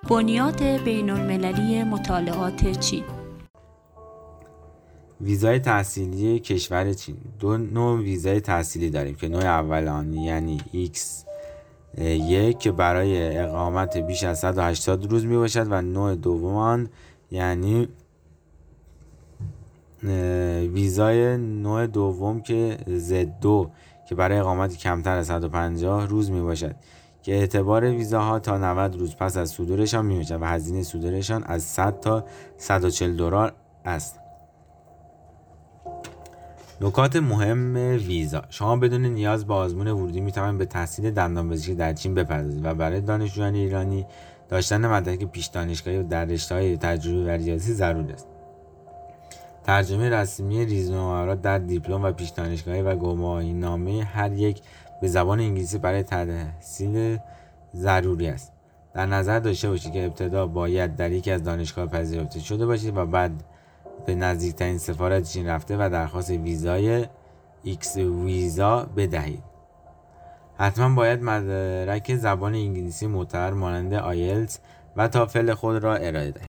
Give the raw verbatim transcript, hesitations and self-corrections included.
بنیاد بین المللی مطالعات چین. ویزای تحصیلی کشور چین. دو نوع ویزای تحصیلی داریم که نوع اول آن یعنی ایکس یک که برای اقامت بیش از صد و هشتاد روز می باشد و نوع دوم آن یعنی ویزای نوع دوم که زد دو که برای اقامت کمتر از صد و پنجاه روز می باشد که اعتبار ویزاها تا نود روز پس از صدورشان می باشد و هزینه صدورشان از صد تا صد و چهل دلار است. نکات مهم ویزا. شما بدون نیاز به آزمون ورودی می توانید به تحصیل دندانپزشکی در چین بپردازید و برای دانشجویان ایرانی داشتن مدرک پیش دانشگاهی در رشته‌های تجربی و ریاضی ضروری است. ترجمه رسمی ریزنمرات در دیپلم و پیش دانشگاهی و گواهینامه هر یک به زبان انگلیسی برای تحصیل ضروری است. در نظر داشته باشید که ابتدا باید در یکی از دانشگاه پذیرفته شده باشید و بعد به نزدیکترین سفارت چین رفته و درخواست ویزای ایکس ویزا بدهید. حتما باید مدرک زبان انگلیسی معتبر مانند آیلتس و تافل خود را ارائه دهید.